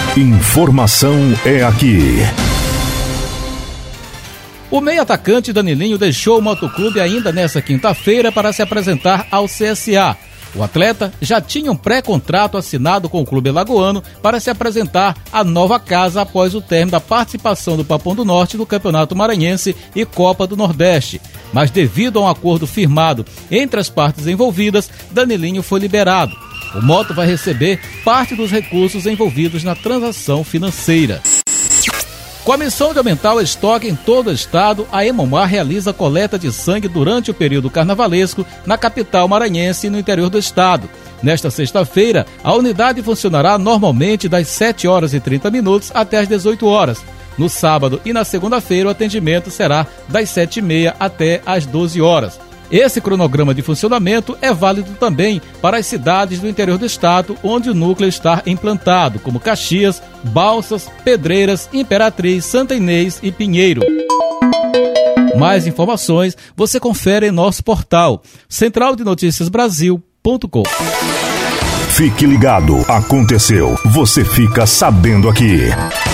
Informação é aqui. O meio atacante Danilinho deixou o Motoclube ainda nesta quinta-feira para se apresentar ao CSA. O atleta já tinha um pré-contrato assinado com o clube alagoano para se apresentar à nova casa após o término da participação do Papão do Norte no Campeonato Maranhense e Copa do Nordeste. Mas devido a um acordo firmado entre as partes envolvidas, Danilinho foi liberado. O Moto vai receber parte dos recursos envolvidos na transação financeira. Com a missão de aumentar o estoque em todo o estado, a Hemomar realiza coleta de sangue durante o período carnavalesco na capital maranhense e no interior do estado. Nesta sexta-feira, a unidade funcionará normalmente das 7h30 até as 18h. No sábado e na segunda-feira, o atendimento será das 7h30 até as 12h. Esse cronograma de funcionamento é válido também para as cidades do interior do estado, onde o núcleo está implantado, como Caxias, Balsas, Pedreiras, Imperatriz, Santa Inês e Pinheiro. Mais informações você confere em nosso portal centraldenoticiasbrasil.com. Fique ligado, aconteceu, você fica sabendo aqui.